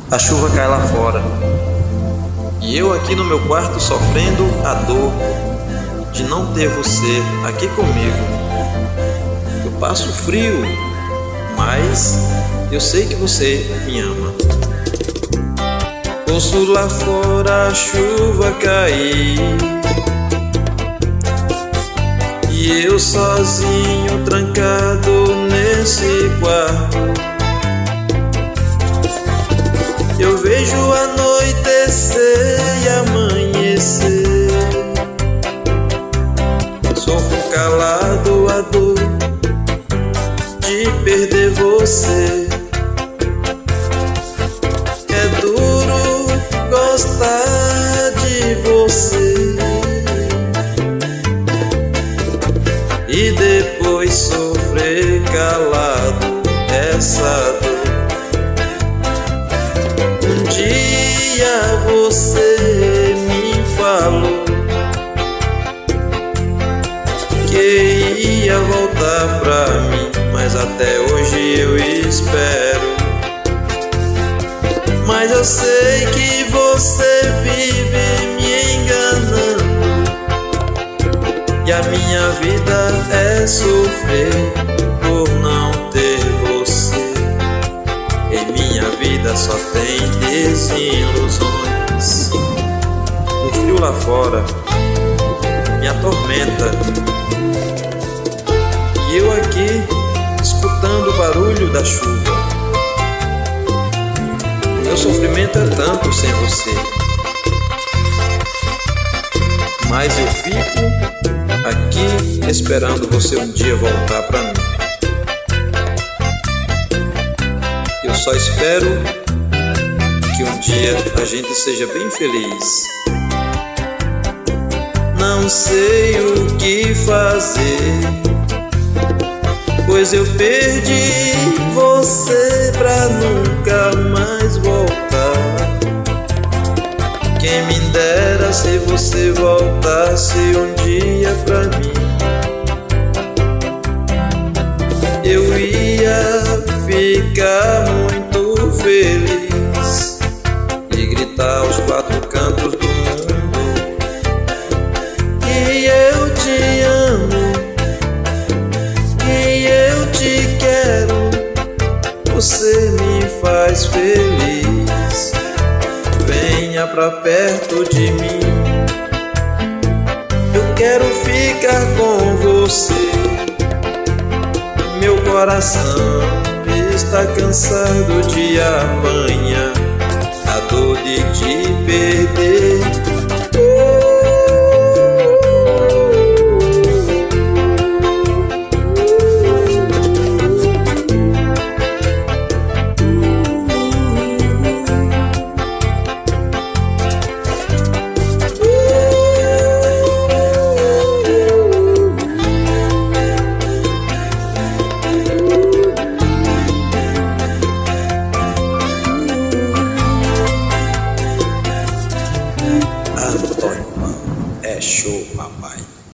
A chuva cai lá fora e eu aqui no meu quarto sofrendo a dor de não ter você aqui comigo. Eu passo frio, mas eu sei que você me ama. Ouço lá fora a chuva cair e eu sozinho trancado nesse quarto. Eu vejo anoitecer e amanhecer, sofro calado a dor de perder você. É duro gostar de você e depois sofrer calado essa dor. Um dia você me falou que ia voltar pra mim, mas até hoje eu espero. Mas eu sei que você vive me enganando e a minha vida é sofrer por não ter você. Em minha vida só tem desilusões. O frio lá fora me atormenta e eu aqui escutando o barulho da chuva. Meu sofrimento é tanto sem você, mas eu fico aqui esperando você um dia voltar pra mim. Eu só espero que um dia a gente seja bem feliz. Não sei o que fazer, pois eu perdi você pra nunca mais voltar. Quem me dera se você voltasse um dia pra mim. Eu ia ficar muito feliz e gritar aos quatro cantos do mundo que eu te amo, que eu te quero. Você me faz feliz, venha pra perto de mim. Eu quero ficar com você. Meu coração está cansado de apanhar a dor de te perder.